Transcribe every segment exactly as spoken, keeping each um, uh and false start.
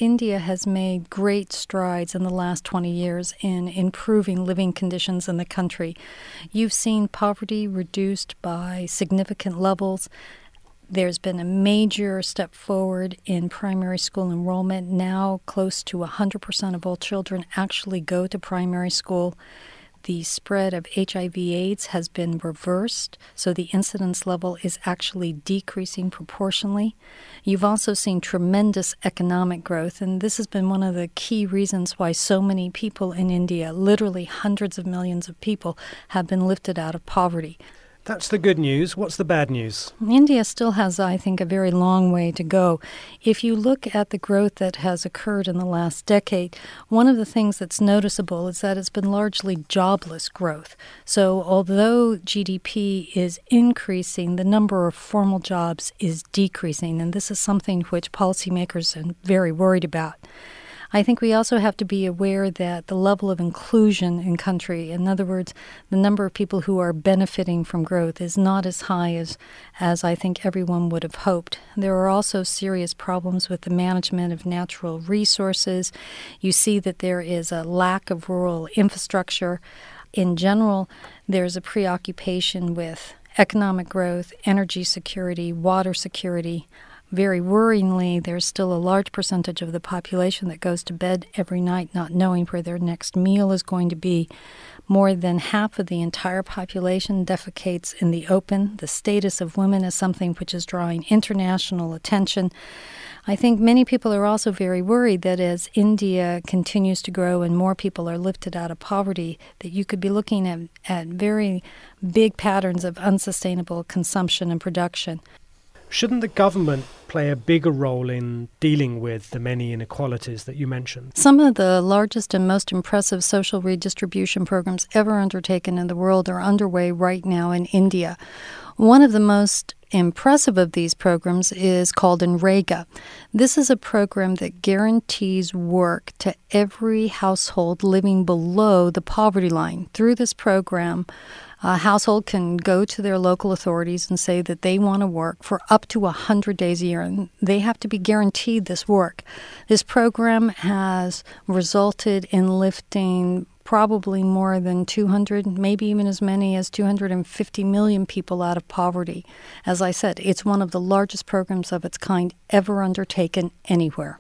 India has made great strides in the last twenty years in improving living conditions in the country. You've seen poverty reduced by significant levels. There's been a major step forward in primary school enrollment. Now close to one hundred percent of all children actually go to primary school. The spread of H I V AIDS has been reversed, so the incidence level is actually decreasing proportionally. You've also seen tremendous economic growth, and this has been one of the key reasons why so many people in India, literally hundreds of millions of people, have been lifted out of poverty. That's the good news. What's the bad news? India still has, I think, a very long way to go. If you look at the growth that has occurred in the last decade, one of the things that's noticeable is that it's been largely jobless growth. So although G D P is increasing, the number of formal jobs is decreasing, and this is something which policymakers are very worried about. I think we also have to be aware that the level of inclusion in country, in other words, the number of people who are benefiting from growth, is not as high as, as I think everyone would have hoped. There are also serious problems with the management of natural resources. You see that there is a lack of rural infrastructure. In general, there's a preoccupation with economic growth, energy security, water security. Very worryingly, there's still a large percentage of the population that goes to bed every night not knowing where their next meal is going to be. More than half of the entire population defecates in the open. The status of women is something which is drawing international attention. I think many people are also very worried that as India continues to grow and more people are lifted out of poverty, that you could be looking at, at very big patterns of unsustainable consumption and production. Shouldn't the government play a bigger role in dealing with the many inequalities that you mentioned? Some of the largest and most impressive social redistribution programs ever undertaken in the world are underway right now in India. One of the most impressive of these programs is called NREGA. This is a program that guarantees work to every household living below the poverty line. Through this program, a household can go to their local authorities and say that they want to work for up to one hundred days a year, and they have to be guaranteed this work. This program has resulted in lifting probably more than two hundred, maybe even as many as two hundred fifty million people out of poverty. As I said, it's one of the largest programs of its kind ever undertaken anywhere.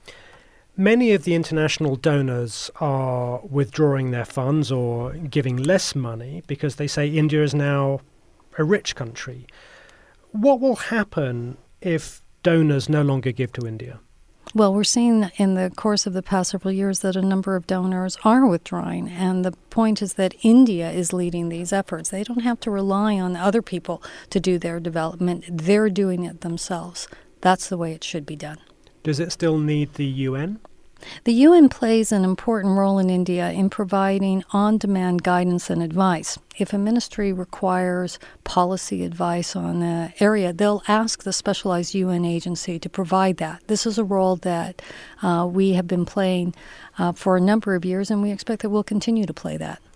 Many of the international donors are withdrawing their funds or giving less money because they say India is now a rich country. What will happen if donors no longer give to India? Well, we're seeing in the course of the past several years that a number of donors are withdrawing, and the point is that India is leading these efforts. They don't have to rely on other people to do their development. They're doing it themselves. That's the way it should be done. Does it still need the U N? The U N plays an important role in India in providing on-demand guidance and advice. If a ministry requires policy advice on an area, they'll ask the specialized U N agency to provide that. This is a role that uh, we have been playing uh, for a number of years, and we expect that we'll continue to play that.